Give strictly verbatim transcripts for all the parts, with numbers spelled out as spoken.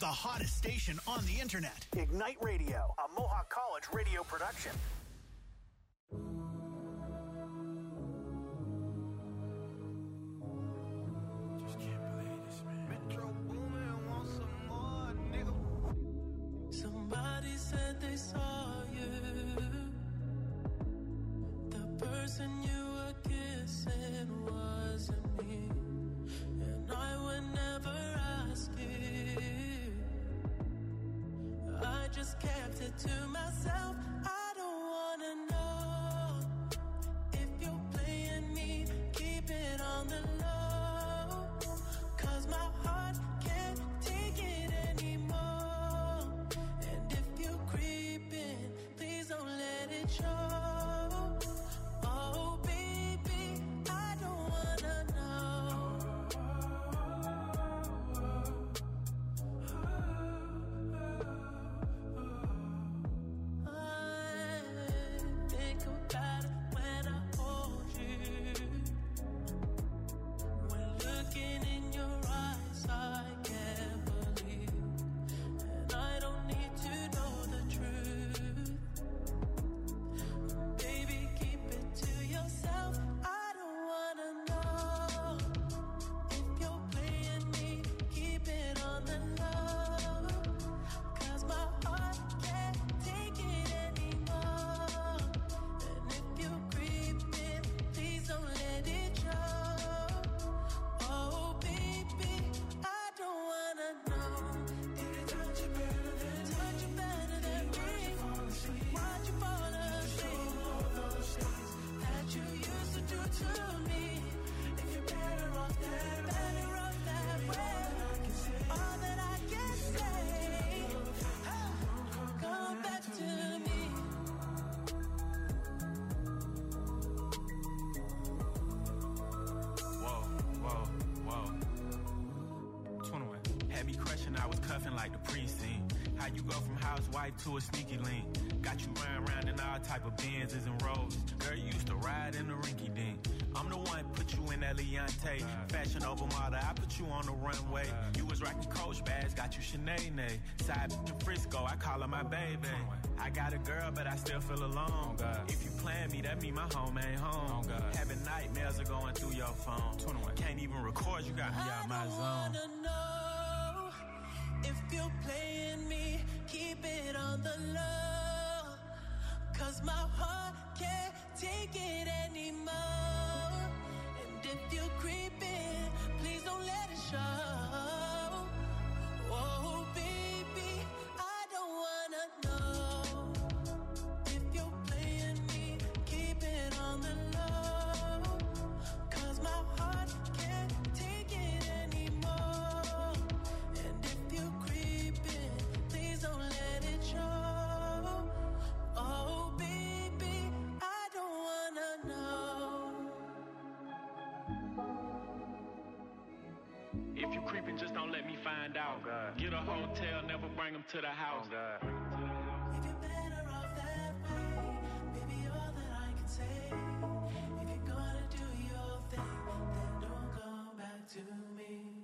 the hottest station on the internet. Ignite Radio, a Mohawk College radio production. Just can't believe this, man. Metro Boomin wants some more, nigga. Somebody said they saw you. The person you were kissing wasn't me. And I would never ask you. I just kept it to myself. I don't wanna know if you're playing me. Keep it on the low, 'cause my heart can't take it anymore. And if you're creeping, please don't let it show. Oh baby, I don't wanna know. I think about it when I hold you. When looking in your eyes, I can't believe. And I don't need to know the truth. Baby, keep it to yourself. I don't wanna know if you're playing me. Keep it on the low, 'cause my heart can't take it anymore. And if you're creeping, please don't let it show. Oh baby, I don't wanna know. Did it touch you better than me? Touch you better than me? Why'd you fall asleep? All those things that you used to do to me. If you're better off that way, better off that way. All that I can say, come back to me. Whoa, whoa, whoa. twenty-one. Had me crushing, I was cuffing like the precinct. How you go from housewife to a sneaky link? Got you running around in all type of Benzes and Rolls. Girl, you used to ride in the rinky dink. I'm the one put you in that Leontay. Fashion over model, I put you on the runway. You was rocking Coach bags, got you Sinead. Side to Frisco, I call her my baby. I got a girl, but I still feel alone. If you plan me, that mean my home ain't home. Having nightmares are going through your phone. Can't even record, you got me out my I zone. wanna know if you're playing me. Keep it on the low, 'cause my heart can't take it anymore. And if you're creeping, please don't let it show. Oh baby, I don't wanna know if you're playing me. Keep it on the low, 'cause my heart can't take it anymore. And if you're creeping, please don't let it show. Oh baby, I don't wanna know. If you creeping, just don't let me find out. Get a hotel, never bring them to the house. If you're better off that way, baby, all that I can say. If you're gonna do your thing, then don't come back to me.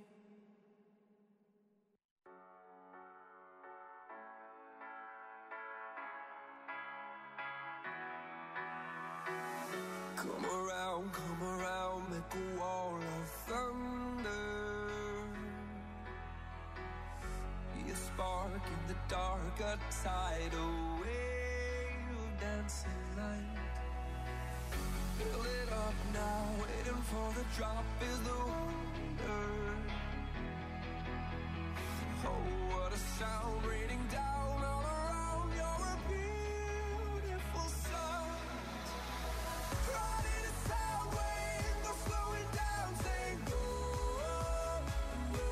Come around, come around, make a wall of thunder. Be a spark in the dark, a tidal wave of dancing light. Fill it up now, waiting for the drop is the wonder. Oh, what a sound raining down all around. You're a beautiful sight. Riding a sound wave, no slowing down, saying go, go.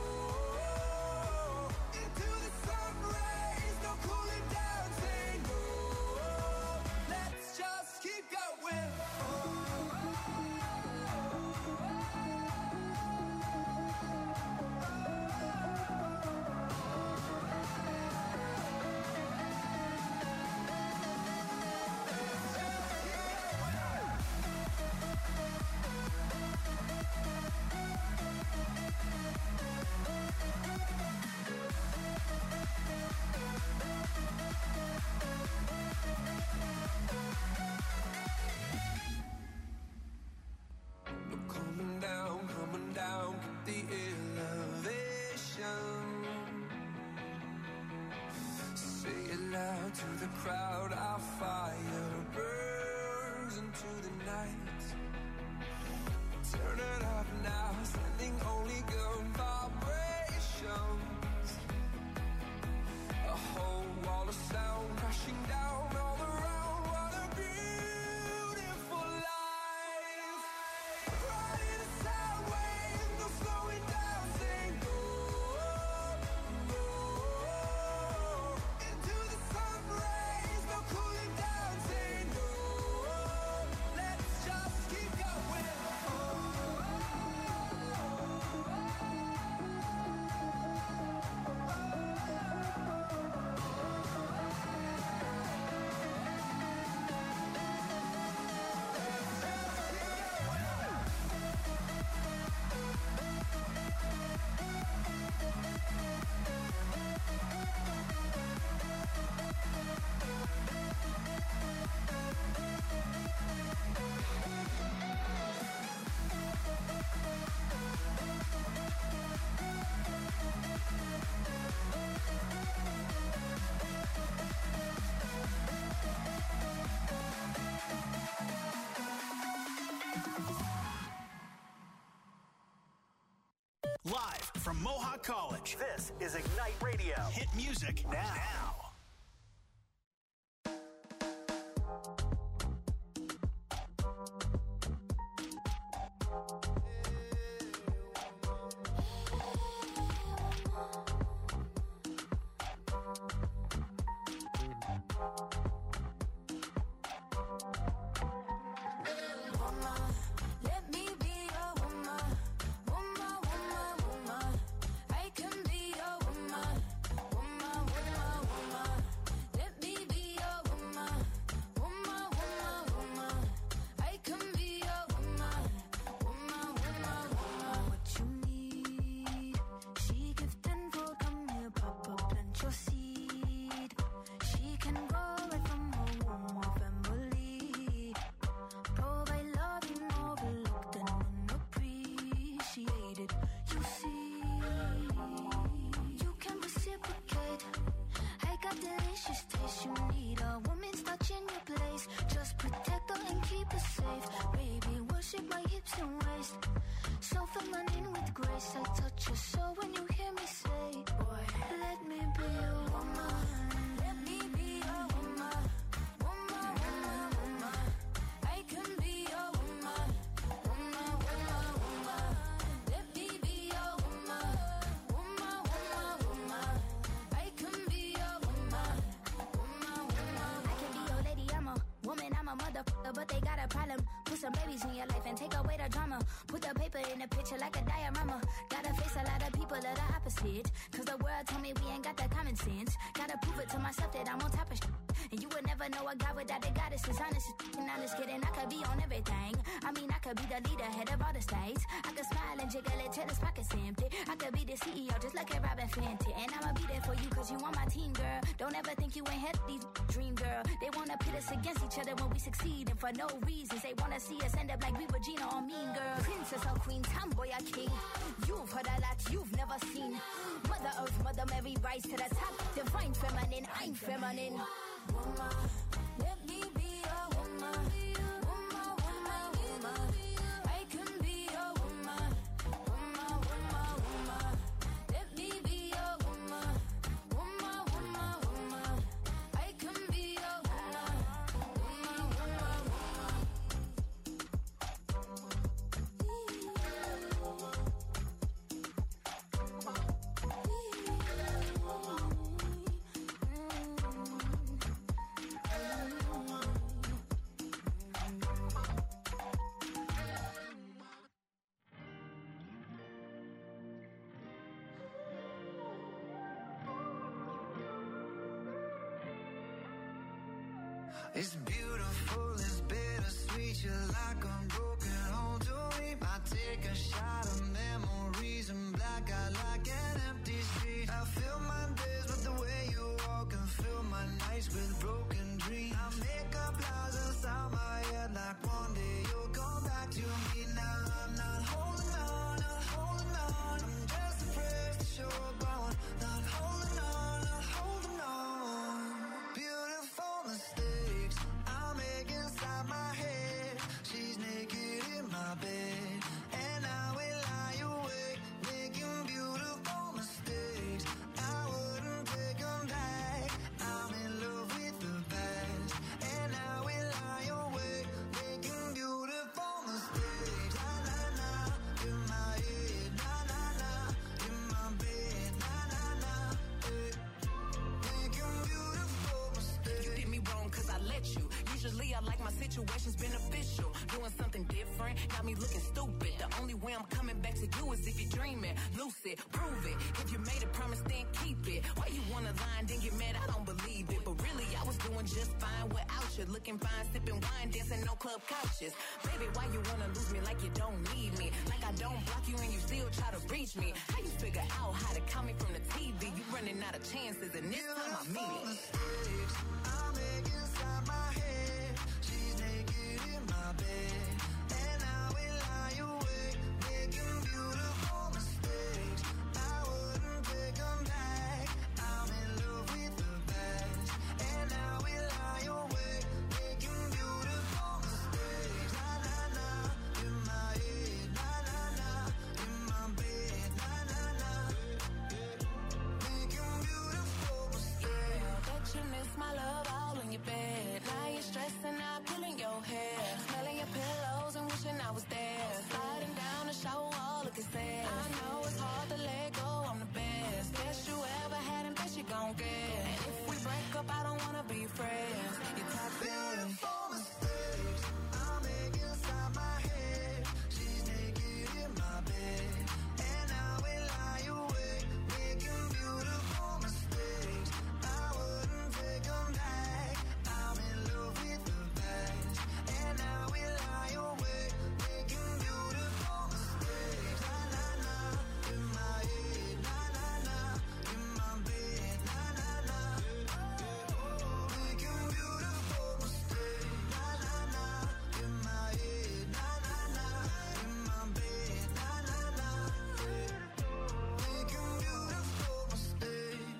Into the sun rays, no cooling down, saying go. Let's just keep going. crowd, our fire burns into the night. Turn it up now, sending only good vibrations. A whole wall of sound crashing down all around. What a beautiful life. Riding a sound wave, no slowing down, saying go, go. Into the sun rays, no cooling down, saying no. Let's just keep going. Live from Mohawk College, this is Ignite Radio. Hit music now. now. Let me be your woman, woman, woman, woman. I can be your woman, woman, woman, woman. Let me be your woman, woman, woman, woman. I can be your woman, woman, woman, woman. What you need, she give tenfold. Come here, Papa, plant your seed. She can grow right from her womb of family. Provide love you overlooked and unappreciated. You see, you can reciprocate. I got delicious taste. You need a woman's touch in your place. Just protect her and keep her safe. Baby, worship my hips and waist. So feminine with grace. I touch your soul when you hear me say, boy, let me be your woman. Let me be your woman. Woman, woman, woman. I can be your woman, woman, woman, woman. Let me be your woman, woman, woman, woman. I can be your woman, woman, woman. I can be your lady, I'm a woman, I'm a motherfucker, but they got a problem. Put some babies in your life and take away the drama. Put the paper in the picture like a diorama. Gotta face a lot of people of the opposite. Cause the world told me we ain't got that common sense. Gotta prove it to myself that I'm on top of shit. And you would never know a guy without a goddess. Is honest and honest kidding. I could be on everything. I mean, I could be the leader, head of all the states. I could smile and jiggle it till his pockets empty. I could be the C E O just like a Robin Fenty. And I'ma be there for you cause you on my team, girl. Don't ever think you ain't had these dream, girl. They wanna pit us against each other when we succeed. And for no reasons, they wanna see us end up like we Regina or Mean Girl. Princess or queen, tomboy or king. You've heard a lot you've never seen. Mother Earth, Mother Mary, rise to the top. Divine feminine, I'm feminine. Woman, let me be your woman. Woman, woman, woman. I can be your woman. Woman, woman, woman. Let me be your woman. Woman, woman, woman. I can be your woman. Woman, woman, woman. It's beautiful, it's bittersweet. You're like a broken home to me. I take a shot of memories and black out like an empty street. I fill my days with the way you walk and fill my nights with broken dreams. I make up lies inside my head like one day you'll come back to me. Now I'm not holding on, not holding on. I'm just afraid to show up on. Not holding on, not holding on. Beautiful. Lately, I like my situation's beneficial. Doing something different, got me looking stupid. The only way I'm coming back to you is if you're dreaming. Lucid, prove it. If you made a promise, then keep it. Why you wanna lie and then get mad? I don't believe it. But really, I was doing just fine without you. Looking fine, sipping wine, dancing no club couches. Baby, why you wanna lose me like you don't need me? Like I don't block you and you still try to reach me. How you figure out how to call me from the T V? You running out of chances and this time I mean it. Mistakes I make inside my head. She's naked in my bed, and I will lie awake, making beautiful mistakes. I wouldn't take them back. I'm in love with the best, and I will lie awake, making beautiful mistakes. Na na na, in my head, na na na, in my bed, na na na, making beautiful mistakes. Bet you miss my love all in your bed. Now you're stressing out, pulling your hair, smelling your pillows and wishing I was there. Sliding down the shower wall, looking sad. I know it's hard to let go, I'm the best. Best you ever had and best you gon' get. And if we break up, I don't wanna be friends. You talk Beautiful mistakes I make inside my head. She's naked in my bed, and I will lie awake, making beautiful mistakes. I wouldn't take them back. I'm in love with the best, and I will lie awake, making beautiful mistakes. Na na na, in my head, na na na, in my bed, na na na, making beautiful mistakes. Na na na, in my head, na na na, in my bed, na na na, making beautiful mistakes.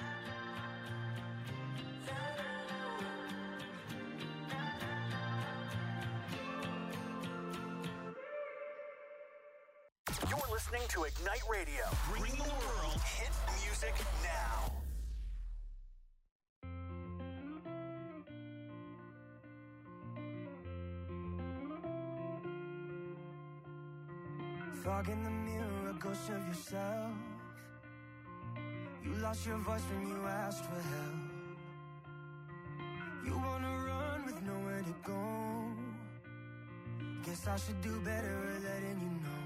You're listening to Ignite Radio, bringing the world hit music now. Fog in the mirror, a ghost of yourself. You lost your voice when you asked for help. You wanna run with nowhere to go. Guess I should do better at letting you know.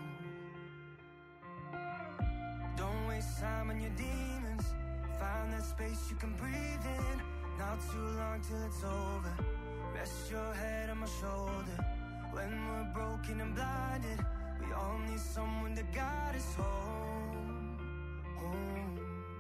Don't waste time on your demons. Find that space you can breathe in. Not too long till it's over. Rest your head on my shoulder. When we're broken and blinded, we all need someone to guide us home, home.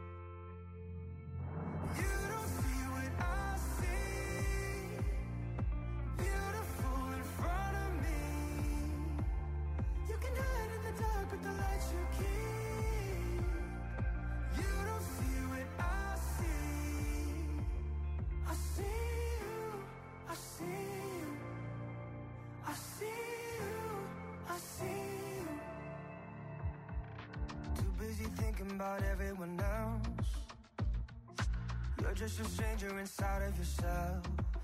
You don't see what I see. Beautiful in front of me. You can hide in the dark with the lights you keep. You don't see what I see. I see you, I see you, I see you, I see you. Too busy thinking about everyone else. You're just a stranger inside of yourself.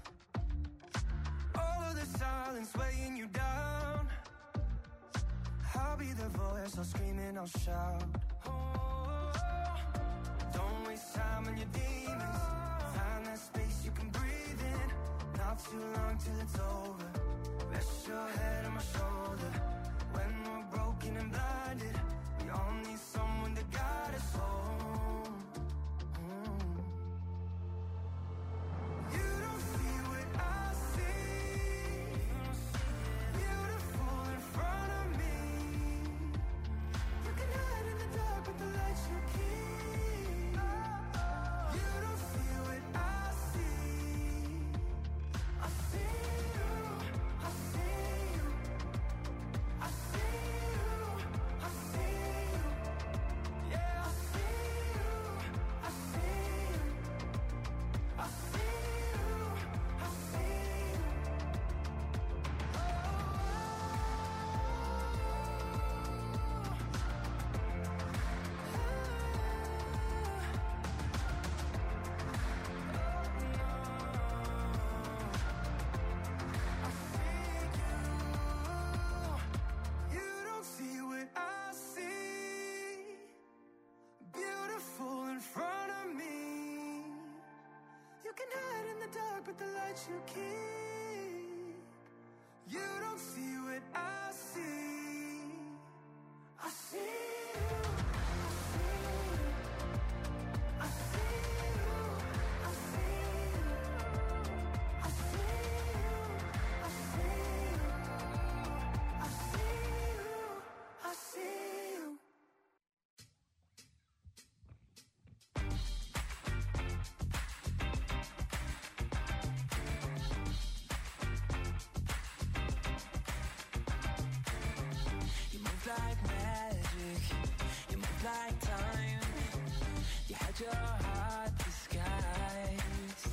All of the silence weighing you down. I'll be the voice, I'll scream and I'll shout. Oh, don't waste time on your demons. Find that space you can breathe in. Not too long till it's over. Rest your head on my shoulder. When we're broken and blinded, we all need someone to guide us home. home. You don't see what I see. Beautiful in front of me. You can hide in the dark with the lights you keep. You don't see what I see. I see you, I see you, I see you, I see you. Yeah, I see you, I see you, I see you, I see you. You don't see what I see. Beautiful in front of me. You can hide in the dark with the lights you keep. You don't see what I see. I see you. I see you. I see you. I see you. I see you. I see you. I see you. You move like magic, you move like time. You had your heart disguised.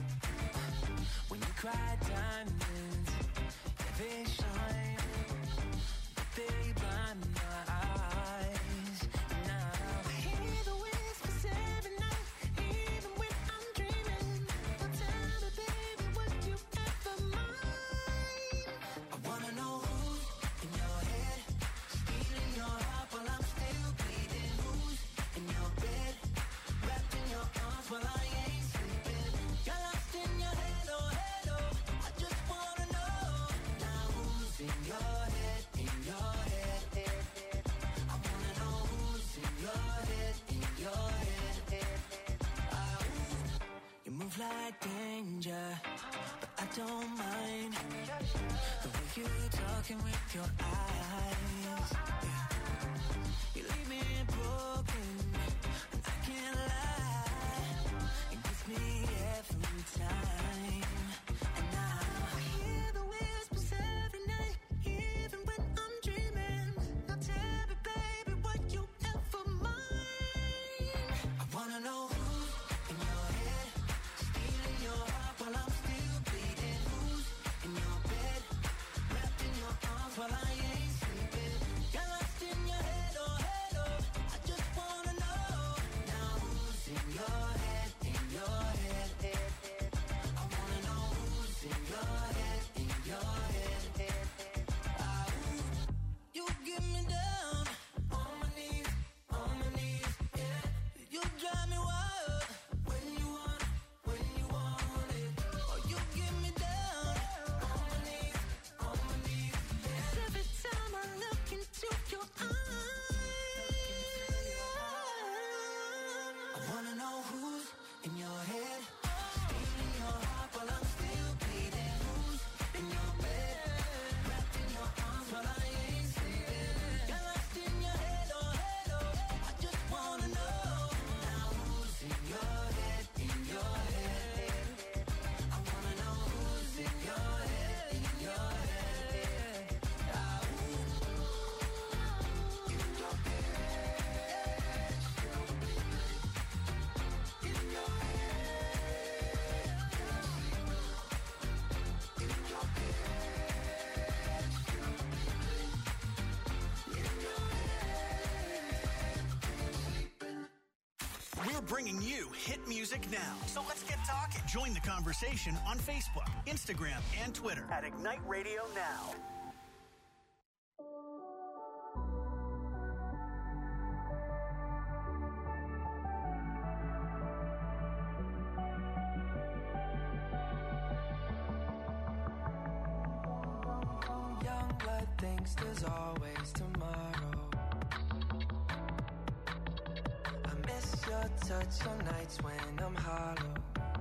When you cry diamonds, yeah, they shine, but they blind my eyes. Now I hear the whispers every night, even when I'm dreaming. Now tell me, baby, would you ever mind? I wanna know who's in your head, stealing your heart while I'm still bleeding. Who's in your bed, wrapped in your arms while I ain't sleeping. You're lost in your head, oh head, oh. I just wanna know now who's in your head, in your head. I wanna know who's in your head, in your head. Ah, ooh. You move like danger, but I don't mind the way you talking with your eyes. Yeah. You leave me broken, and I can't lie. It gets me every time. And now I hear the whispers every night, even when I'm dreaming. Now tell me, baby, would you ever mind? I wanna know who's in your head, stealing your heart while I'm still bleeding. Who's in your bed, wrapped in your arms while I ain't sleeping. You're lost in your head, oh head, oh. I just wanna know now who's in your head, in your head. I wanna know who's in your head, in your head. Ah, ooh. You get me down on my knees, on my knees, yeah. You drive me wild when you want, when you want it. Oh, you get me down on my knees, on my knees, yeah. Every time I look into your eyes, I wanna know who's in your head, stealing your heart while I'm still bleeding. Who's in your bed, wrapped in your arms while I ain't sleeping. You're lost in your head, oh head, oh. I just wanna know now who's in your head, in your head. I wanna know who's in your head, in your head. Ah, ooh. In your head, in your We're bringing you hit music now. So let's get talking. Join the conversation on Facebook, Instagram, and Twitter at Ignite Radio Now. Young blood thinks there's always tomorrow. I miss your touch on nights when I'm hollow.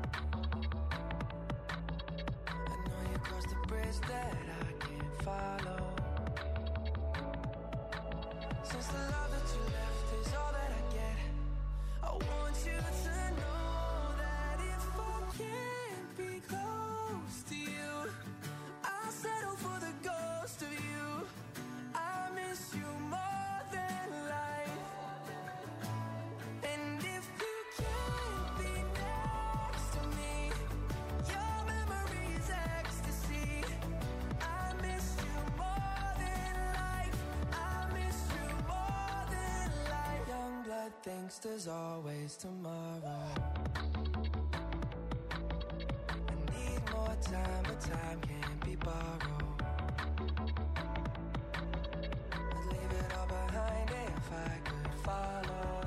I know you crossed the bridge that I can't follow. Since the love that you left is all that I get, I want you to know that if I can't be close to you, I'll settle for the ghost of you. I miss you more than life. And if you can't be next to me, your memory is ecstasy. I miss you more than life. I miss you more than life. Young blood thinks there's always tomorrow. I need more time, but time can't be borrowed. I'd leave it all behind if I could follow.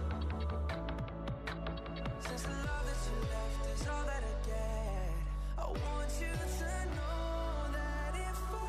Since the love that you left is all that I get, I want you to know that if I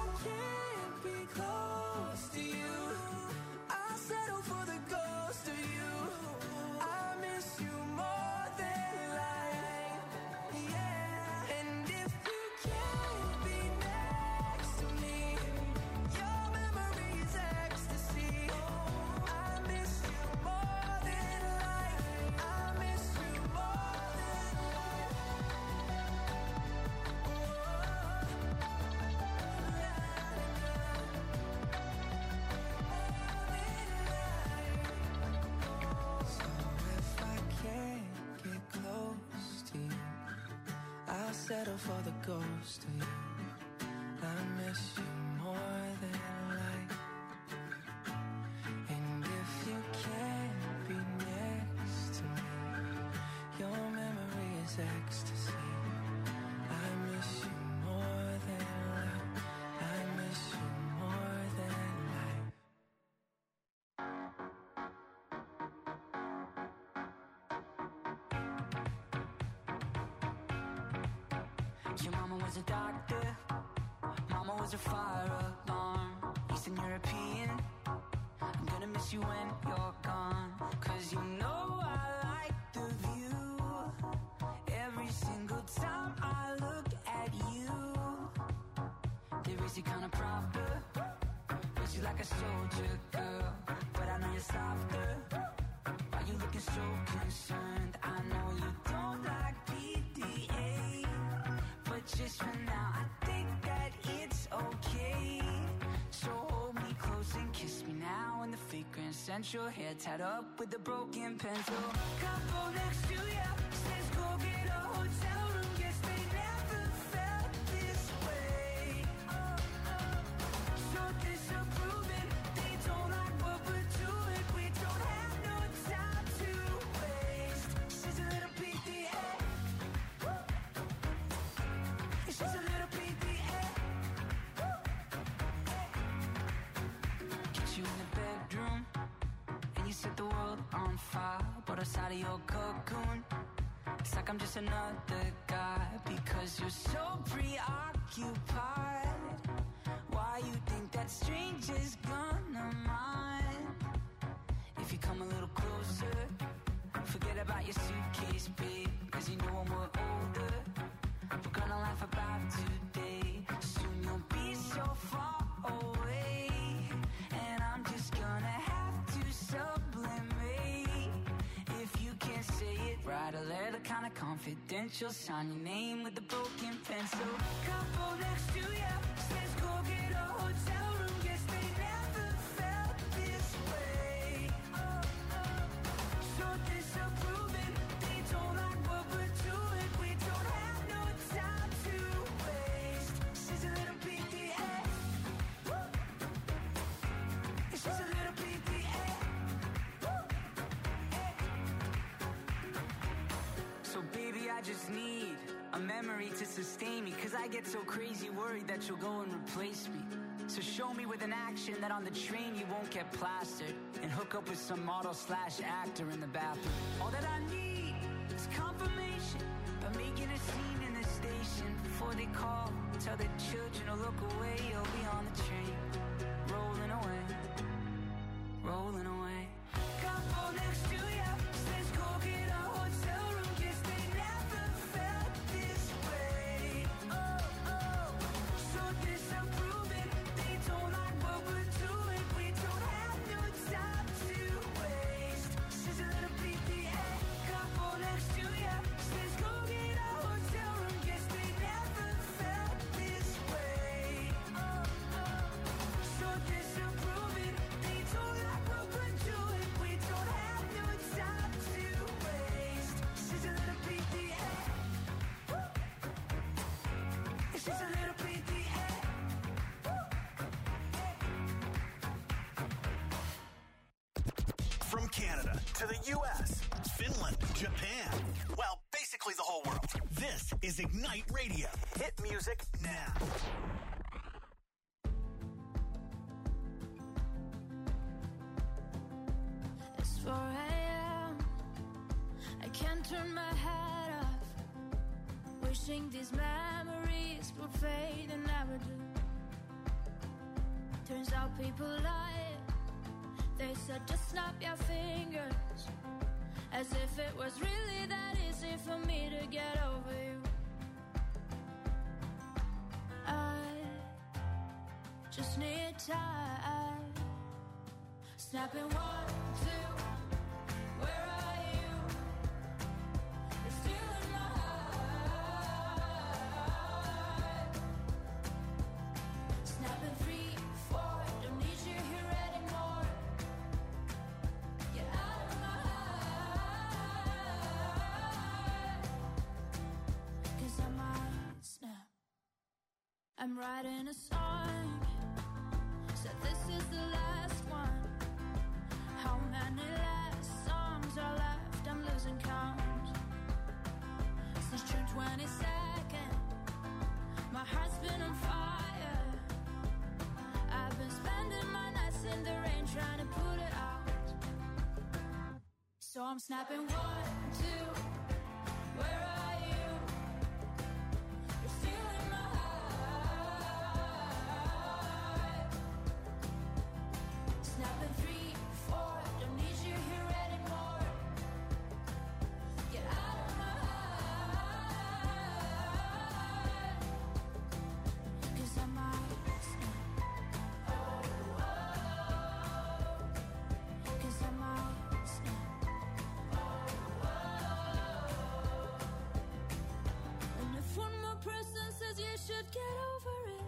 settle for the ghost of you. I miss you more than life. And if you can't be next to me, your memory is ecstasy. I miss you more than life. I miss you more than life. Your mama was a doctor, mama was a fire alarm. Eastern European, I'm gonna miss you when you're gone. Cause you know I like the view. Every single time I look at you, they raise you kinda proper, raise you like a soldier girl. But I know you're softer. Why you looking so concerned? I know you don't like P D A, but just for now, I think that it's okay. So hold me close and kiss me now in the fake Grand Central. Hair tied up with a broken pencil. Couple next to ya says go get a hotel room. Guess they never felt this way. So disapproving, they don't like what we're doing. We don't have no time to waste. She's a little P D A. It's just a little P D A. Get you in the bedroom, and you set the world on fire. But outside of your cocoon, it's like I'm just another guy. Because you're so preoccupied. Why you think that stranger's gonna mind? If you come a little closer, forget about your suitcase, babe. Cause you know when we're older, we're gonna laugh about today. Soon you'll be so far away, and I'm just gonna have to sublimate. If you can't say it, write a letter kinda confidential. Sign your name with a broken pencil. Couple next to ya says go get a hotel room. Guess they never felt this way. So disapproving, they don't like what we're doing. We don't have no time to waste. She's a little P D A. It's just a little P D A. So baby, I just need a memory to sustain me. Cause I get so crazy worried that you'll go and replace me. So show me with an action that on the train you won't get plastered, and hook up with some model slash actor in the bathroom. All that I need is confirmation by making a scene in the station. Before they call, tell the children to look away. You'll be on the train, rolling away, rolling away. Couple next to ya says go get a hotel room. Guess they never felt this way. Oh, oh, so disapproving, they don't like what we're doing. We don't have no time to waste. She's a little P D A. Couple next to ya says go get a hotel room. Guess they never felt this way. Oh, oh, so disapproving, they don't like what we're doing. We don't have no time to waste. She's a little P D A. It's just a little P D A. From Canada to the U S, Finland, Japan. Well, basically the whole world. This is Ignite Radio. Hit music now. It's four a.m. I can't turn my head off. Wishing these memories would fade and never do. Turns out people lie. They said just snap your fingers, as if it was really that easy for me to get over you. I just need time. Snapping one, two, where are you? You're still in my heart. Snapping three, four, don't need you here anymore. Get out of my heart. Cause I'm out. I'm writing a song. Said this is the last one. How many last songs are left? I'm losing count. Since June twenty-second, my heart's been on fire. I've been spending my nights in the rain trying to put it out. So I'm snapping one, two, where are you? You're still in my heart. Snapping three, four, don't need you here anymore. Get out of my heart. Cause I might snap. Cause I might snap. And if one more person says you should get over it,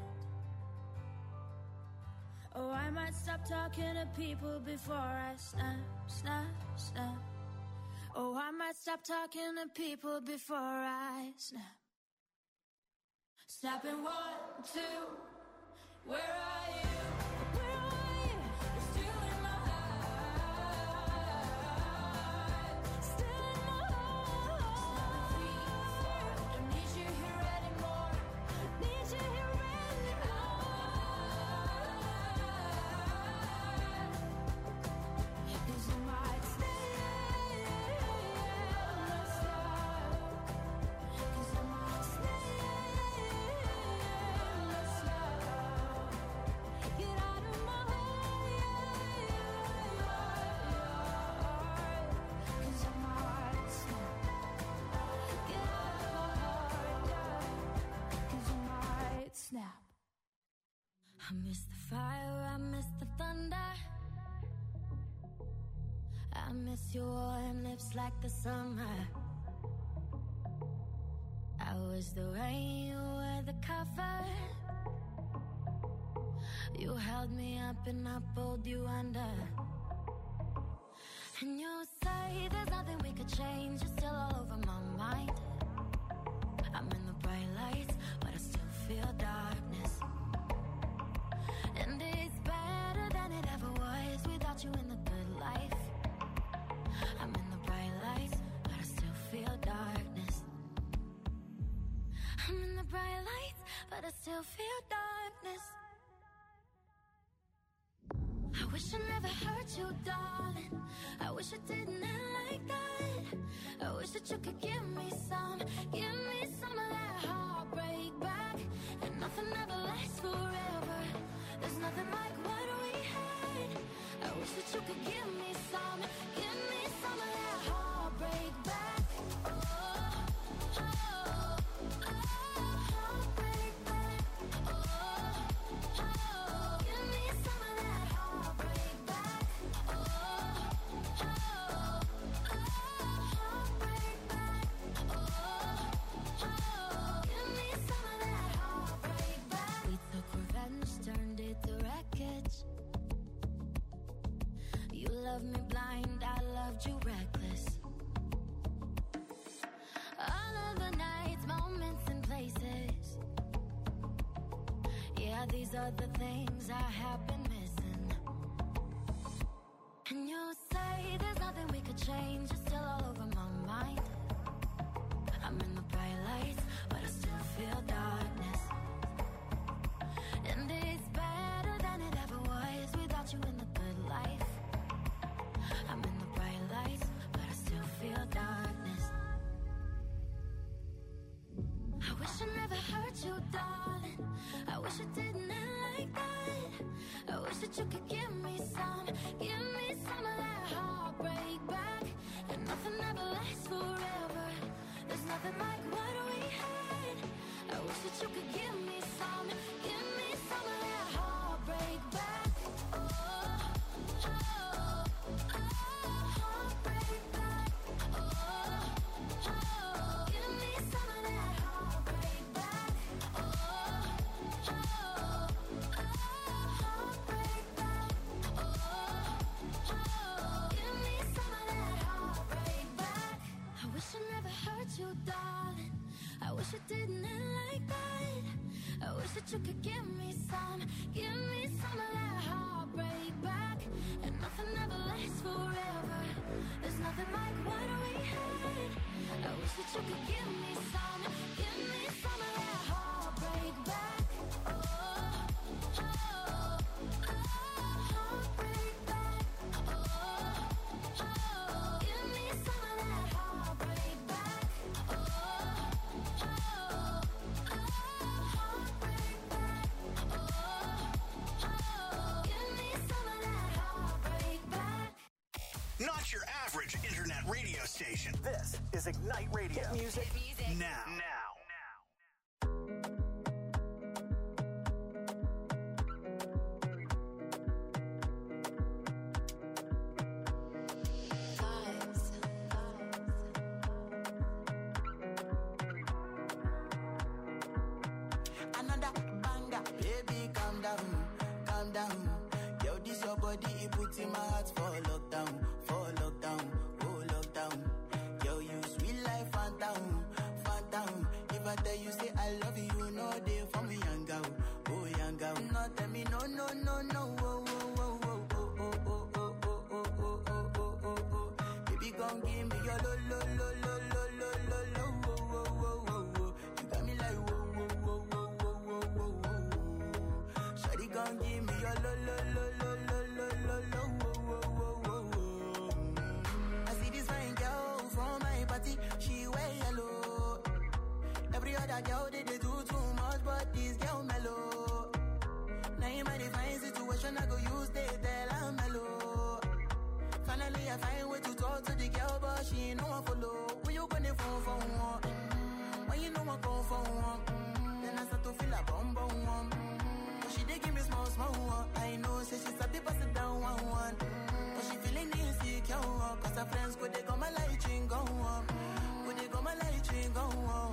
oh, I might stop talking to people before I snap, snap, snap. Oh, I might stop talking to people before I snap. Snapping one, two, where are you? Where are you? You're still in my heart. Still in my heart. Snapping three, four, don't need you here anymore. Need you here anymore. Cause I might stay, let's stop. Cause I might stay, let's stop. Get out of my heart. Cause I might snap. Get out of my heart, yeah. Cause I might snap. I miss the fire, I miss the thunder. I miss your warm lips like the summer. I was the rain, you were the cover. You held me up and I pulled you under. And you say there's nothing we could change. You're still all over my mind. I'm in the bright lights, but I still feel darkness. And it's better than it ever was without you in the good life. I'm in the bright lights, but I still feel darkness. I'm in the bright lights, but I still feel darkness. I wish I never hurt you, darling. I wish I didn't end like that. I wish that you could give me some, give me some of that heartbreak back. And nothing ever lasts forever. There's nothing like what we had. I wish that you could give me some, give me some of that heartbreak back. Oh, oh, oh, heartbreak back. Oh, oh, give me some of that heartbreak back. Oh, oh, oh, heartbreak back. Oh, oh, give me some of that heartbreak back. We took revenge, turned it to wreckage. You loved me blind, I loved you reckless. All of the nights, moments and places. Yeah, these are the things I have been missing. And you say there's nothing we could change. You're still all over my mind. I'm in the bright lights, but I still feel darkness. And it's better than it ever was without you in the good life. I'm in the bright lights, but I still feel darkness. I wish I never hurt you, darling. I wish it didn't end like that. I wish that you could give me some, give me some of that heartbreak back. And nothing ever lasts forever. There's nothing like what we had. I wish that you could give me some, give me some of that heartbreak back. Oh, oh, oh, heartbreak back. Oh, oh, give me some of that heartbreak back. Oh, oh, heartbreak back. Oh, oh, give me some of that heartbreak back. I wish I never hurt you, darling. I wish it didn't end like that. I wish that that you could give me some, give me some of that heartbreak back. And nothing ever lasts forever. There's nothing like what we had. I wish that you could give me some, give me some of that heartbreak back. Oh, oh, oh, heartbreak back. Oh, oh, give me some of that heartbreak back. Oh, oh, oh, heartbreak back. Oh, oh, give me some of that heartbreak back. Not your average internet radio station. This is Ignite Radio. Hit music, Hit music. now. Now. Another banger, baby, calm down, calm down. Yo, this your body, it puts in my heart for lockdown, for lockdown, oh lockdown. Yo, you sweet life, phantom, phantom. If I tell you say I love you, you know they for me, young girl, oh young girl. No, tell me no, no, no, no, oh, oh, oh, oh, oh, oh, oh, oh, oh, oh, oh, oh, oh, oh. Baby, come give me your lo, lo, lo, lo, lo, lo, lo, lo, oh, oh, oh, oh, oh. You got me like whoa, whoa, whoa, whoa, whoa, whoa, whoa, whoa. Shawty, come give me your lo, lo, lo, lo, lo, lo, lo, lo, oh, oh, oh, oh, oh. I see this fine girl from my party, she wear yellow. Every other girl they, they do too much, but this girl mellow. Now in my divine situation, I go use they tell I'm mellow. Finally, I find way to talk to the girl, but she ain't no one follow. When you gonna phone for one? Mm-hmm. When you know I come for one? Mm-hmm. Then I start to feel a bum bum one. Mm-hmm. But she dey give me small small one. I know, say she's a bit sit down one one. Mm-hmm. But she feeling insecure, one. Cause her friends go they go my light ring go on. Go they go my light ring go on.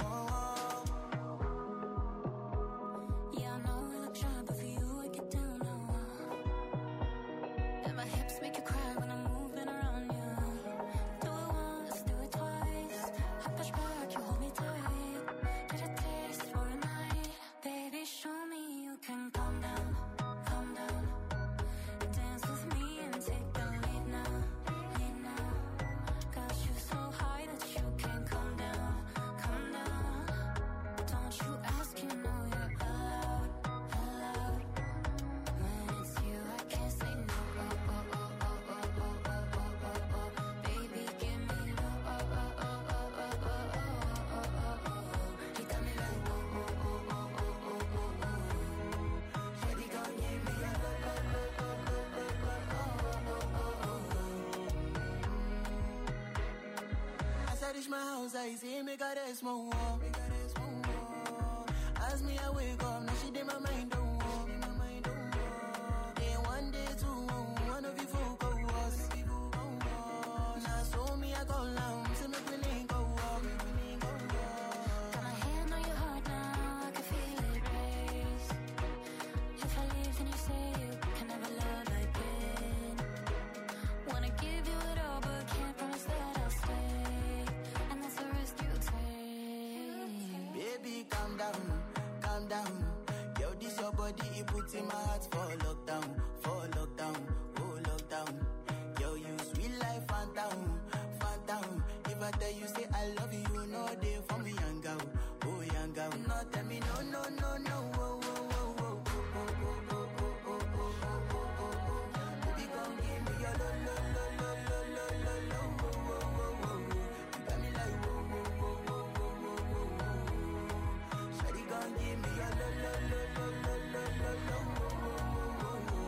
Yeah, I know we look shy, but for you I get down low. And my hips make you cry when I'm moving around you. Do it once, do it twice. I push back, you hold me tight. Get a taste for a night. Baby, show me you can calm down, calm down. Dance with me and take the lead now, lead now. Got you so high that you can't come down, come down. Don't you ask, you know you're allowed, allowed. When it's you, I can't say no. Oh, oh, oh, oh, oh, oh, oh, oh, oh, oh. Baby, give me low. Oh, oh, oh, oh, oh, oh, oh, oh, oh, oh. You got me like whoa, whoa, whoa, whoa, whoa, whoa, whoa, whoa. Shawty gon' give me a low, low, low, low, low, low, low, oh, oh, oh, oh. As I reach my house, I see me got a small wall. Me got a small wall. As me, I wake up, now she did my mind don't walk. Day one, day two, one of you folk go us. Now so me, I go down, see me feeling go up. Got my hand on your heart now, I can feel it race. If I leave, then you say you can never love again. Wanna give you it all, but can't promise that I'll stay. And that's the risk you take. Baby, calm down, calm down. Yo, this your body, it puts in my heart for lockdown, for lockdown, oh lockdown. Yo, you sweet life, phantom, phantom. If I tell you say I love you, you know they for me, young girl, oh young girl. No, tell me no, no, no, no, oh, oh, oh, oh, oh, oh, oh, oh, oh, oh, oh, oh, oh, oh. Baby, come give me your lo, lo, lo, lo, lo, lo, lo, lo, oh, oh, oh, oh, oh. You got me like whoa, whoa, whoa, whoa, whoa, whoa, whoa, whoa. Shawty gon' give me your lo, lo, lo, lo, lo, lo, lo, lo, oh, oh, oh, oh, oh.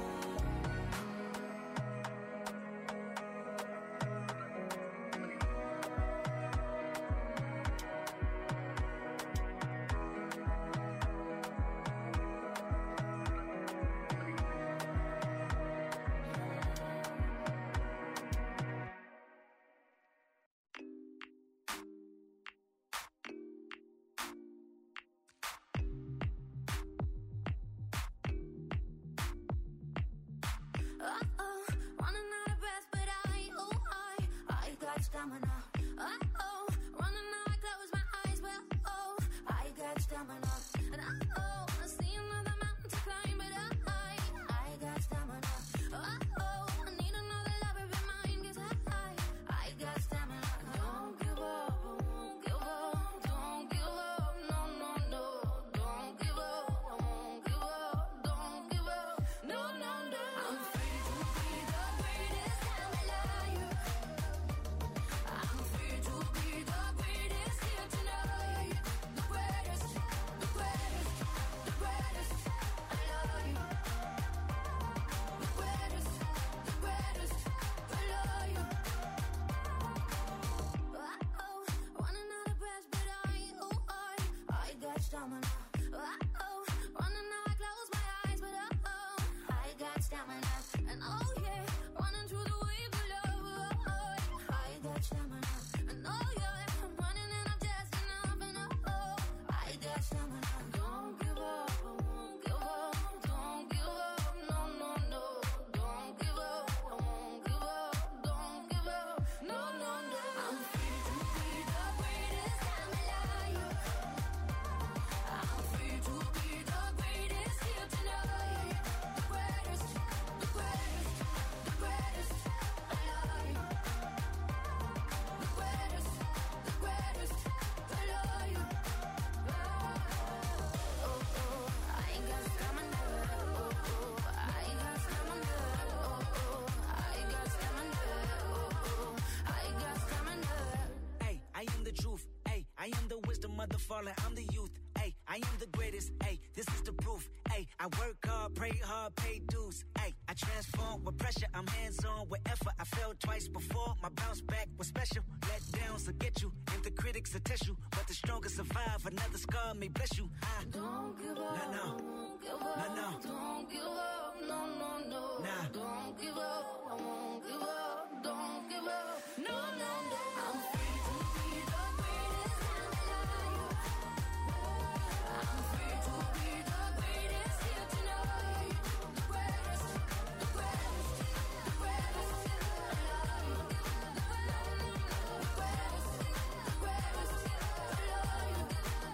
Uh-oh, running out of breath, but I, oh, I, I got stamina. Uh-oh, running out, I close my eyes, well, oh, I got stamina. And uh-oh, I see another stamina. Uh-oh, running now I close my eyes, but uh-oh, I got stamina. And oh yeah, running through the wave below. Uh-oh, I got stamina. And oh yeah, I'm running and I'm just enough. And uh-oh, I got stamina. Don't give up, I won't give up. Don't give up, no, no, no. Don't give up, I won't give up. Don't give up, no, no, no. I'm free to be the greatest time alive. I'm free to be the greatest here tonight. The greatest, the greatest, the greatest alive. The greatest, the greatest alive. Oh, oh, I ain't got stamina. Oh, oh, I ain't got stamina. Oh, oh, I got stamina. Oh, oh, I got stamina. Hey, I am the truth. Hey, I am the wisdom of the fallen. I'm the youth. Hey, I am the greatest. Hey, this is the proof. Hey, I work hard, pray hard, pay dues. Hey, I transform with pressure. I'm hands-on with effort. I failed twice before. My bounce back was special. Let downs will get you, and the critics will test you. But the strongest survive. Another scar may bless you. I Don't give up, No, no. I won't give up. No, no. Don't give up, no, no, no. Nah. Don't give up, I won't give up. Don't give up, no, no, no. I'm free to be the greatest time alive. I'm free to be the greatest here tonight. The greatest, the greatest, the greatest alive. The greatest, the greatest alive.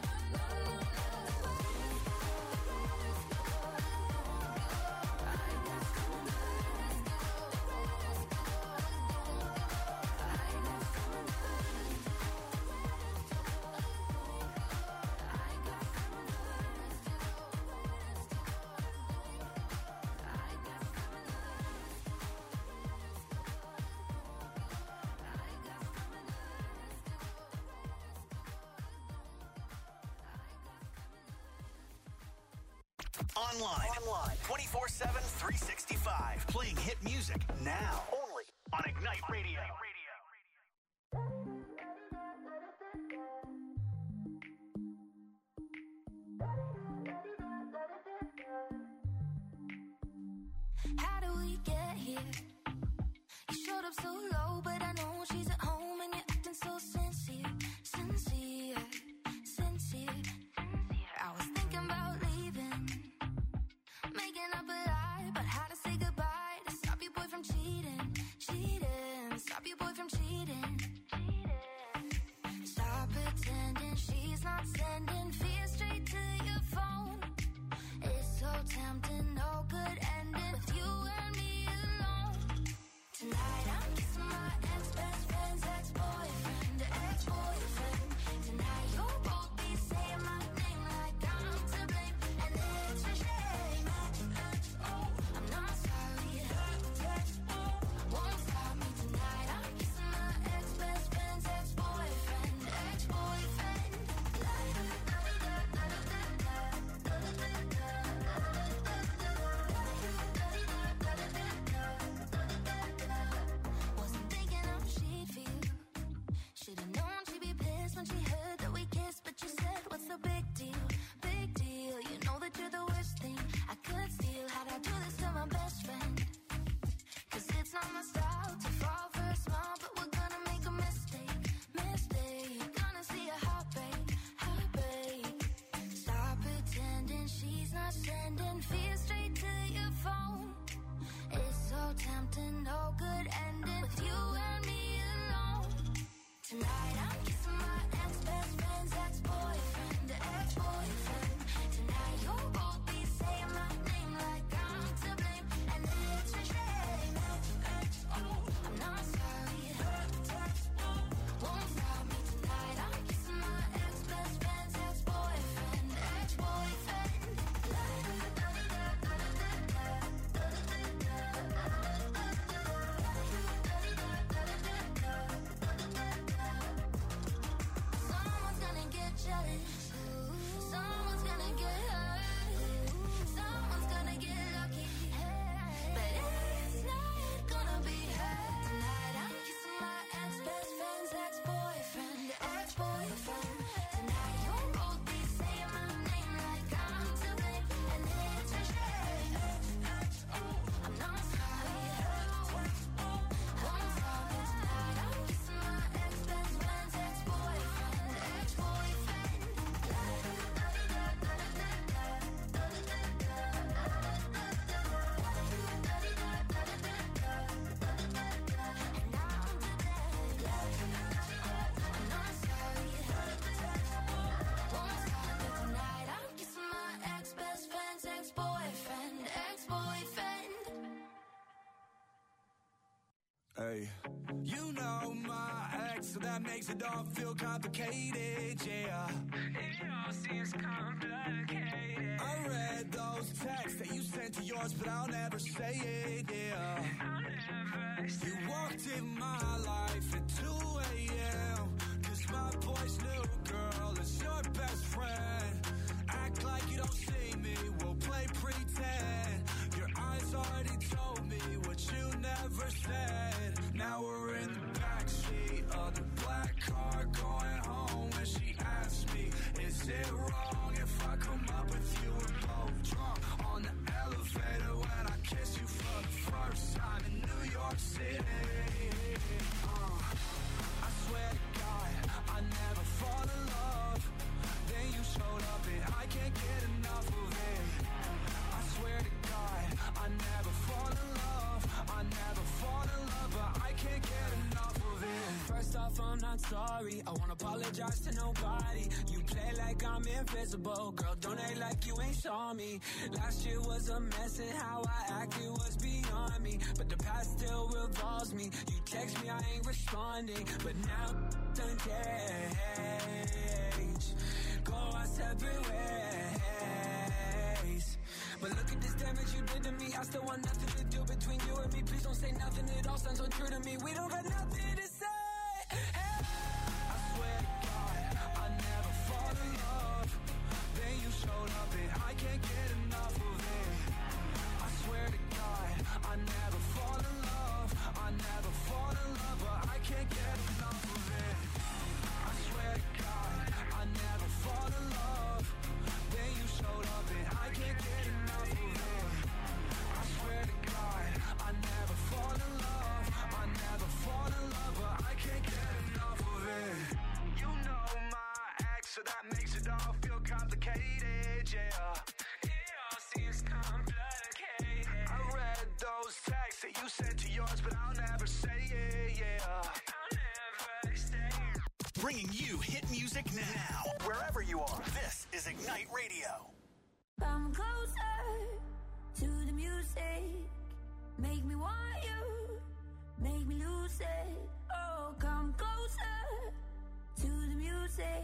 Online. Online. twenty-four seven, three sixty-five. Playing hit music now. Only on Ignite Radio. How do we get here? You showed up so low, but I know she's at home and you're acting so sincere, sincere, sincere. I was thinking about leaving, making up a lie about how to say goodbye to stop your boy from cheating, cheating, stop your boy from cheating. Stop pretending she's not sending fear straight to your phone. It's so tempting, no good ending with you and me alone. Tonight I'm kissing my ex-best friend's ex-boyfriend, ex-boyfriend. Tonight you'll both be saying my name like I'm to blame, and it's a shame. I'm not sorry, won't stop me tonight. I'm kissing my ex-best friend's ex-boyfriend, ex-boyfriend. Wasn't thinking how she'd feel. Should've known she'd be pissed when she heard that we kissed, but you said, what's the big deal? Big deal. You know that you're the worst thing I could steal. How'd I do this to my best friend? Cause it's not my style to fall for a smile, but we're gonna make a mistake, mistake. Gonna see a heartbreak, heartbreak. Stop pretending she's not sending fear straight to your phone. It's so tempting, no good ending with you and me alone. Tonight I'm kissing my ex-best friend's ex-boyfriend, ex-boyfriend. Tonight you'll both be saying my name like I'm to blame, and it's a shame. I'm not sorry, won't stop me tonight. I'm kissing my ex-best friend's ex-boyfriend, ex-boyfriend. Hey, you know my ex, so that makes it all feel complicated, yeah. It all seems complicated. I read those texts that you sent to yours, but I'll never say it, yeah. I'll never say you walked in my life at two a.m. Cause my boy's new girl is your best friend. Act like you don't see me, we'll play pretend. Your eyes already told me what you never said. Now we're in the backseat of the black car going home. And she asked me, is it wrong if I come up with you? We're both drunk on the elevator when I kiss you for the first time in New York City. uh, I swear to God, I never fall in love. Then you showed up and I can't get enough of it. I swear to God, I never fall in love. I never fall in love, but I can't get enough of it. First off, I'm not sorry. I won't apologize to nobody. You play like I'm invisible. Girl, don't act like you ain't saw me. Last year was a mess and how I acted was beyond me. But the past still revolves me. You text me, I ain't responding. But now, done changed. Go our separate ways. But look at this damage you did to me. I still want nothing to do between you and me. Please don't say nothing, it all sounds untrue to me. We don't got nothing to say. Hey. I swear to God, I never fall in love. Then you showed up and I can't get enough of it. I swear to God, I never fall in love. I never fall in love, but I can't get enough of it. I swear to God, I never fall in love. Then you showed up and I can't get enough of it. I swear to God, I never fall in love. I never fall in love, but I can't get enough of it. You know my ex, so that makes it all feel complicated, yeah. It all seems complicated. I read those texts that you sent to yours, but I'll never say it, yeah. I'll never stay. Bringing you hit music now, wherever you are. This is Ignite Radio. Come closer to the music. Make me want you. Make me lose it. Oh, come closer to the music.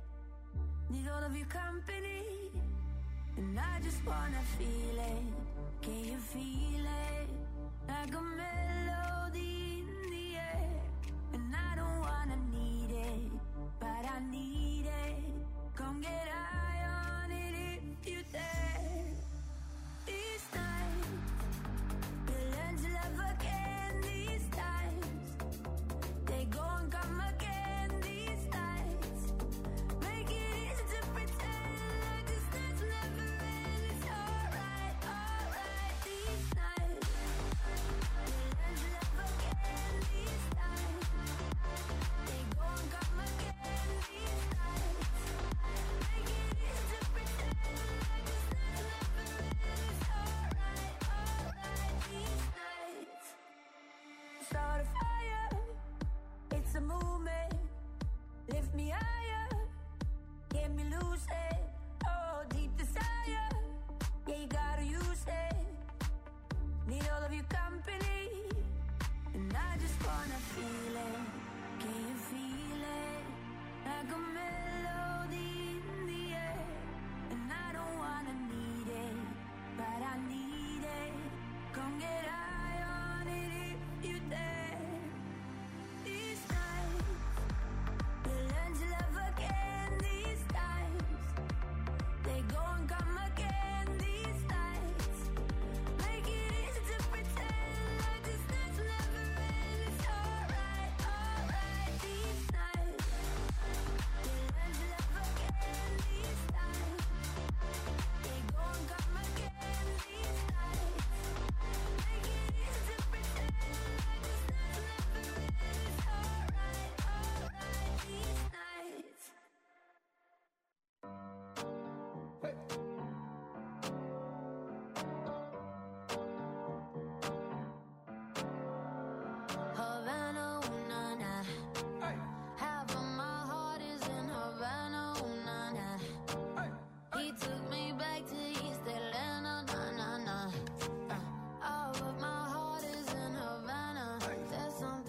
Need all of your company. And I just wanna feel it. Can you feel it? Like a melody in the air. And I don't wanna need it, but I need it. Come get high on it if you dare. These nights, we'll learn to love again. These times, they go and come again. These nights, make it easy to pretend like this night's never end. It's alright, alright. These nights, we'll learn to love again. These times, they go and come again. These nights, make it easy to pretend like this night's never end. It's alright, alright. These nights, start a fire. It's a movement. Lift me higher. Get me loose it. Oh, deep desire. Yeah, you gotta use it. Need all of your company. And I just wanna feel it. Can you feel it? Like a melody in the air. And I don't wanna need it, but I need it. Come get high on it if you dare. These nights, we'll learn to love again. These times, they go and come again. These nights, make it easy to pretend like this night's never end. It's alright, alright. These nights, we'll learn to love again. These times, they go and come again. These nights, make it easy to pretend like this night's never end. It's alright, alright. These nights. Havana, ooh, na, na. Half of my heart is in Havana, ooh, na, na. He took me back to East Atlanta, na, na, na. Uh, all of my heart is in Havana. There's something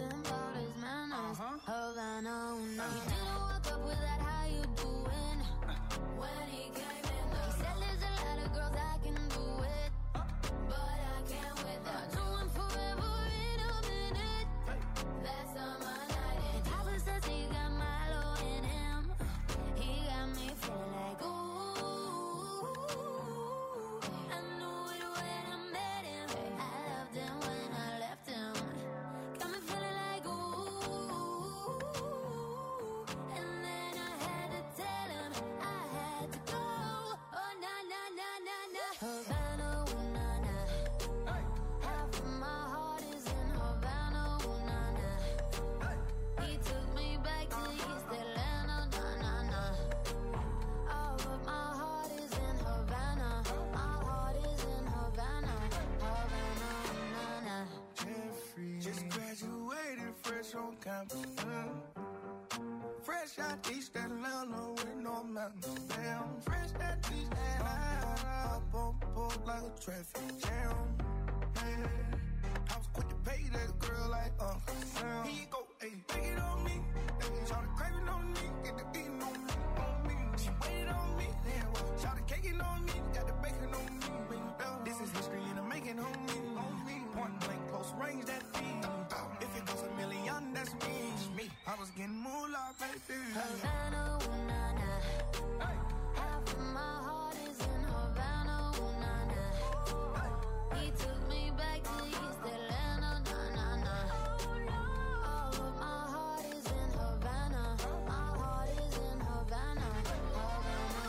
on campus. Mm. Fresh out East Atlanta with no mountains. Damn, fresh out East Atlanta. Up on board like a traffic jam. Man, I was quick to pay that girl like Uncle Sam. Here you go, ayy, take it on me. Ayy, shout the craving on me, get the beating on me, on me. She waited on me, then what? Shout the caking on me, got the bacon on me. This is history and I'm making on me, on me. Point blank, close range, that feed. If it goes a million, that's me. me. I was getting moolah, baby. Havana, ooh, nah, nah. Hey. Half of my heart is in Havana, ooh, nah, nah. He took me back to East Atlanta, nah, nah, nah. All of my heart is in Havana. My heart is in Havana. Havana,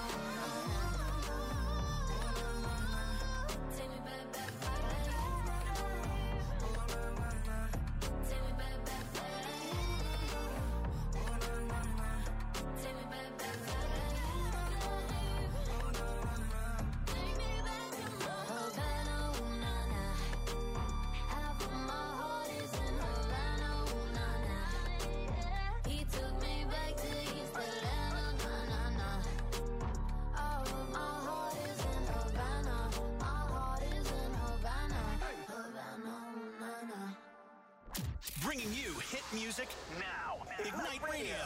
ooh, nah, nah. Take me back, back, back. Take me back, back, back. Take me back, back, back. Take me back to Havana, ooh, nah, nah. Half of my heart is in Havana, ooh, nah, nah. He took me back to East Atlanta, nah, nah, nah. All of my heart is in Havana. My heart is in Havana. Havana, ooh, nah, nah. Bringing you hit music now. Ignite Radio.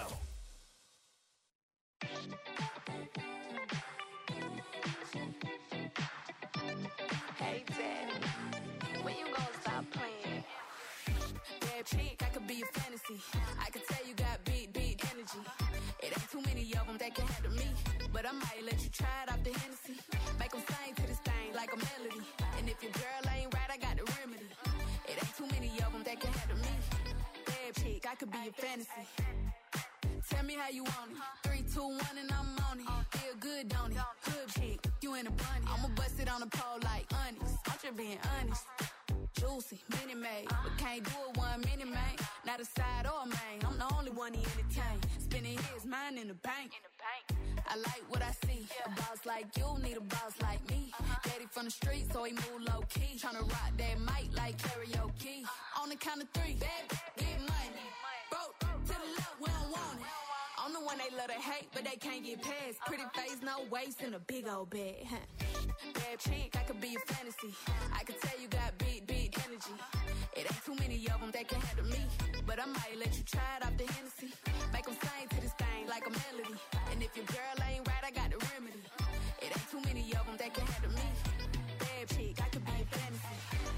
Hey, Daddy, when you gonna stop playing? Bad chick, I could be a fantasy. I could tell you got big, big energy. It ain't too many of them that can handle me. But I might let you try it off the Hennessy. Make them sing to this thing like a melody. And if your girl ain't right, I got the remedy. It ain't too many of them that can handle me. Bad chick, I could be a fantasy. Tell me how you want it. Three, two, one, and I'm on it. Feel good, don't it? Hood chick, you in a bunny. I'ma bust it on the pole like honest. I'm just being honest. Juicy, mini made, but can't do it one minute, man. Not a side or a main. I'm the only one he entertain. Spending his mind in the bank. I like what I see. A boss like you need a boss like me. Daddy from the street, so he move low key. Tryna rock that mic like karaoke. On the count of three, bad, get money. Broke to the left, we don't want it. I'm the one they love to hate, but they can't get past. Pretty face, no waist, and a big old bed. Bad chick, I could be a fantasy. I could tell you got big, big energy. It ain't too many of them that can handle me. But I might let you try it off the Hennessy. Make them sing to this thing like a melody. And if your girl ain't right, I got the remedy. It ain't too many of them that can handle me. Bad chick, I could be a fantasy.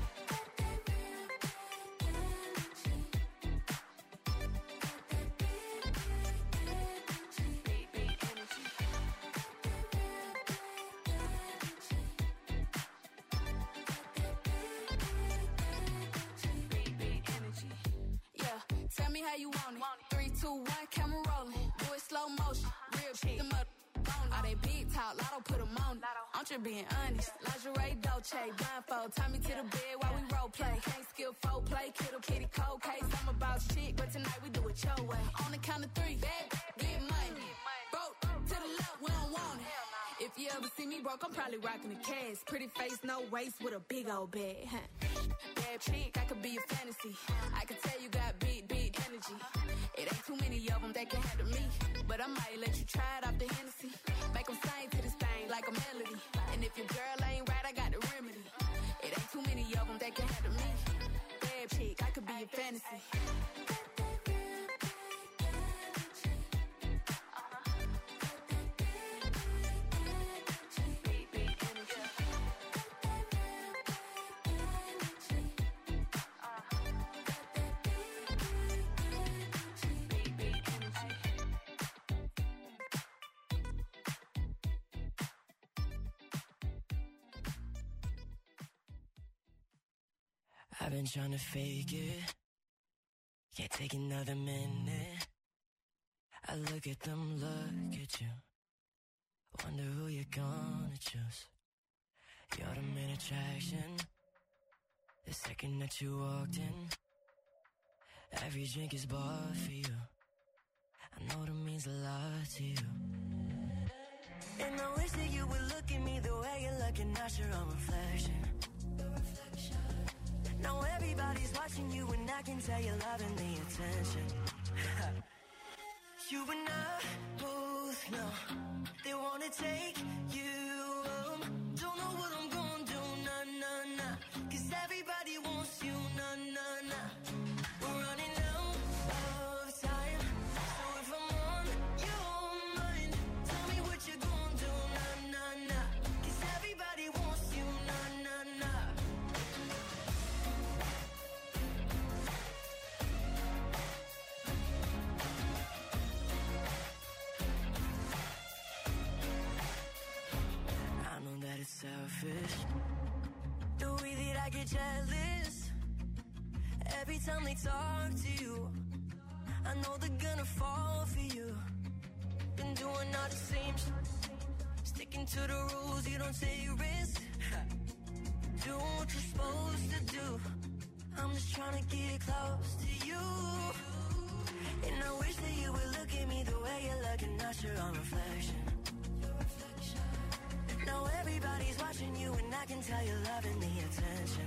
Tell me how you want it. Three, two, one, camera rolling. Do it slow motion. Real chick. Them up on all they big talk. Lotto put them on it. I'm just being honest. Lingerie, Dolce, blindfold. Tie me to the bed while we role play. Can't skill folk play. Kiddo, kitty, cold case. I'm about shit, but tonight we do it your way. On the count of three, bad, get money. Broke to the left, we don't want it. If you ever see me broke, I'm probably rocking a cast. Pretty face, no waist, with a big old bag. Bad chick, I could be a fantasy. I could tell you got big, big energy. It ain't too many of them that can handle me. But I might let you try it off the Hennessy. Make them sing to this thing like a melody. And if your girl ain't right, I got the remedy. It ain't too many of them that can handle me. Bad chick, I could be a fantasy. I've been trying to fake it. Can't take another minute. I look at them, look at you. Wonder who you're gonna choose. You're the main attraction. The second that you walked in, every drink is bought for you. I know that means a lot to you. And I wish that you would look at me the way you're looking at your own reflection. Now everybody's watching you and I can tell you're loving the attention. You and I both know they wanna take you home. Don't know what I'm gonna do, nah, nah, nah. Cause everybody wants you, nah, nah, nah. We're running out of time. So if I'm on your mind, tell me what you're gonna do, nah, nah, nah. Cause everybody wants you, nah, nah, nah. I know that it's selfish, the way that I get jealous every time they talk to you. I know they're gonna fall for you. Been doing all the same shit, sticking to the rules, you don't take risks. Doing what you're supposed to do. I'm just trying to get close to you. And I wish that you would look at me the way you're looking, not your own reflection. Now everybody's watching you and I can tell you're loving the attention.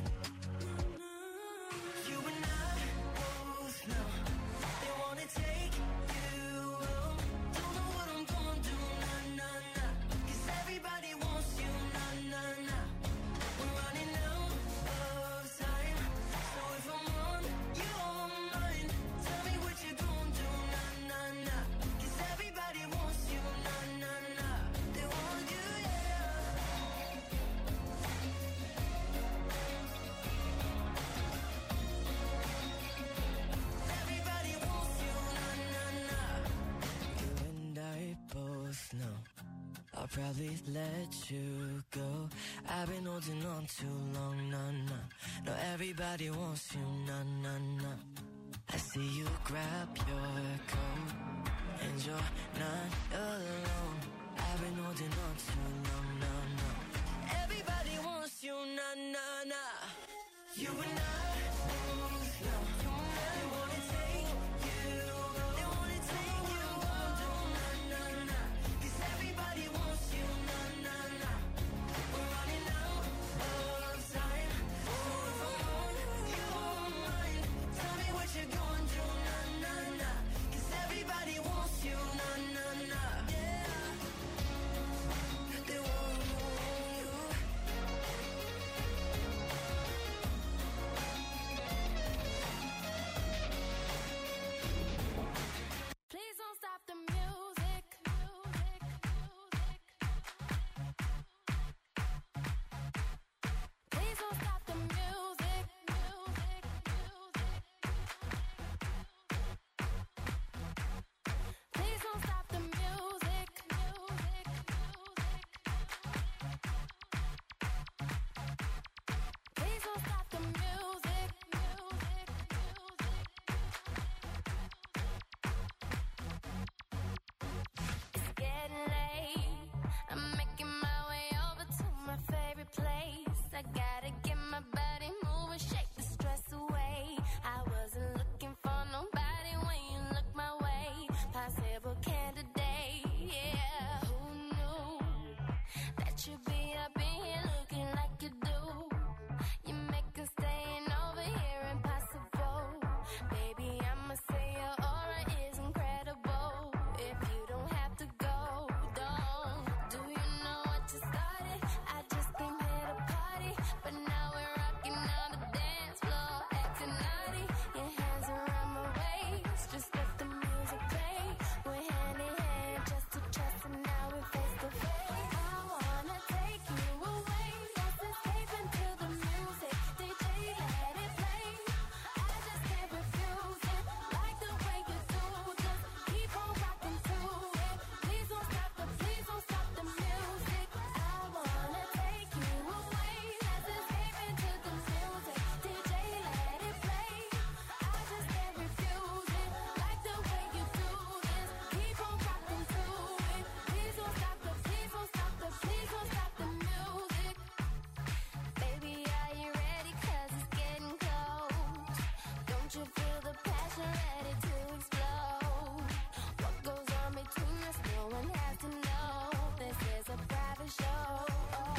You and I both know they wanna take you home. Don't know what I'm gonna do, nah, nah, nah. Cause everybody wants you, nah, nah, nah. We're running out of time. So if I'm on your mind, tell me what you're gonna do, nah, nah, nah. Cause everybody wants you, nah, nah, nah. They want you, yeah. Everybody wants you, nah, nah, nah. You and I both know I'll probably let you go. I've been holding on too long, nah, nah. No, everybody wants you, nah, nah, nah. I see you grab your coat and you're not alone. I've been holding on too long, nah, nah. Everybody wants you, nah, nah, nah. You and I